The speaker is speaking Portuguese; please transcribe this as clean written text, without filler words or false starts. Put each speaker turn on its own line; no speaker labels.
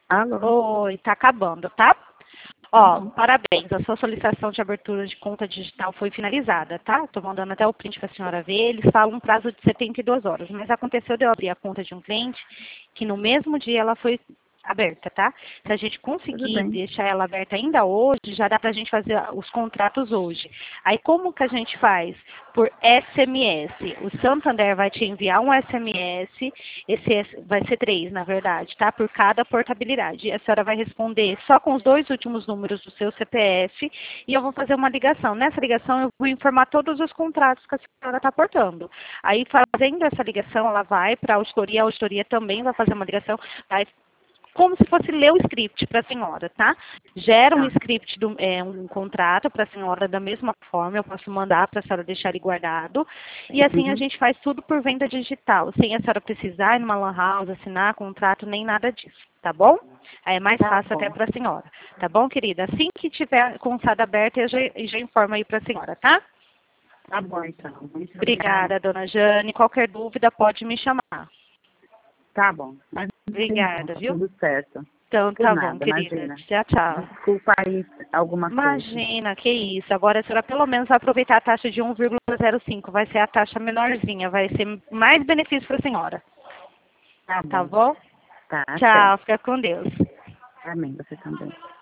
Alô?
Oi, tá acabando, tá?
Tá
Ó,
bom.
parabéns, a sua solicitação de abertura de conta digital foi finalizada, tá? Tô mandando até o print para a senhora ver, eles falam um prazo de 72 horas, mas aconteceu de eu abrir a conta de um cliente que no mesmo dia ela foi aberta, tá? Se a gente
Tudo
conseguir
bem.
deixar ela aberta ainda hoje, já dá pra gente fazer os contratos hoje. Aí como que a gente faz? Por SMS. O Santander vai te enviar um SMS, vai ser 3, na verdade, tá? Por cada portabilidade. E a senhora vai responder só com os 2 últimos números do seu CPF e eu vou fazer uma ligação. Nessa ligação eu vou informar todos os contratos que a senhora está portando. Aí fazendo essa ligação, ela vai para a auditoria também vai fazer uma ligação, vai como se fosse ler o script para a senhora, tá? Gera um
Tá.
script, um contrato para a senhora da mesma forma, eu posso mandar para a senhora deixar ele guardado. E assim a
Uhum.
gente faz tudo por venda digital, sem a senhora precisar ir numa lan house, assinar contrato, nem nada disso, tá bom? Aí é mais
Tá
fácil até
bom.
para a senhora, tá bom, querida? Assim que tiver com o SAD aberto, eu já informo aí para a senhora, tá?
Tá bom, então. Muito obrigada.
Obrigada, dona Jane. Qualquer dúvida pode me chamar.
Tá bom. Mas não tem não,
Obrigada,
tá
viu?
tudo certo.
Então
Por
tá bom,
nada,
querida.
imagina.
Tchau, tchau.
Desculpa aí alguma coisa.
Imagina, que isso. Agora a senhora pelo menos vai aproveitar a taxa de 1,05. Vai ser a taxa menorzinha. Vai ser mais benefício para a senhora.
Tá
Tá
bom.
bom?
Tá,
Tchau.
certo.
Fica com Deus.
Amém, você também.